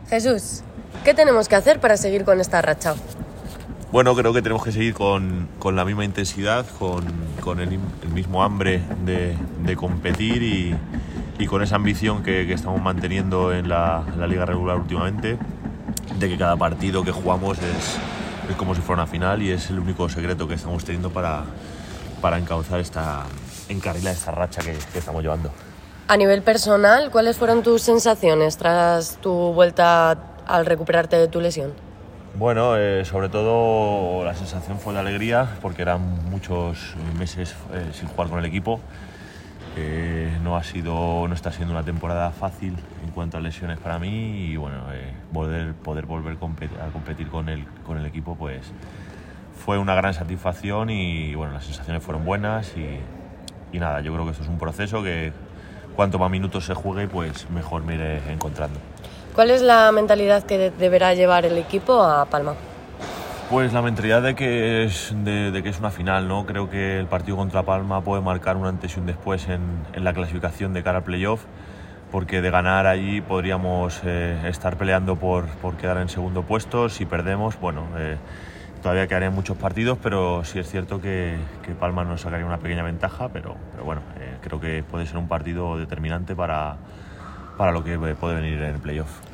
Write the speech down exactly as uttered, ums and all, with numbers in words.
Jesús, ¿qué tenemos que hacer para seguir con esta racha? Bueno, creo que tenemos que seguir con, con la misma intensidad, con, con el, el mismo hambre de, de competir y, y con esa ambición que, que estamos manteniendo en la, en la liga regular últimamente, de que cada partido que jugamos es, es como si fuera una final y es el único secreto que estamos teniendo para, para encauzar esta, encarrilar esta racha que, que estamos llevando. A nivel personal, ¿cuáles fueron tus sensaciones tras tu vuelta al recuperarte de tu lesión? Bueno, eh, sobre todo la sensación fue de alegría porque eran muchos meses eh, sin jugar con el equipo. Eh, no ha sido, no está siendo una temporada fácil en cuanto a lesiones para mí y bueno, eh, poder, poder volver a competir con el, con el equipo pues fue una gran satisfacción y bueno, las sensaciones fueron buenas y, y nada, yo creo que esto es un proceso que cuanto más minutos se juegue pues mejor me iré encontrando. ¿Cuál es la mentalidad que de- deberá llevar el equipo a Palma? Pues la mentalidad de que es de, de que es una final, ¿no? Creo que el partido contra Palma puede marcar un antes y un después en, en la clasificación de cara al playoff, porque de ganar allí podríamos eh, estar peleando por, por quedar en segundo puesto. Si perdemos, bueno, eh, todavía quedarían muchos partidos, pero sí es cierto que, que Palma nos sacaría una pequeña ventaja, pero, pero bueno, eh, creo que puede ser un partido determinante para, para lo que puede venir en el playoff.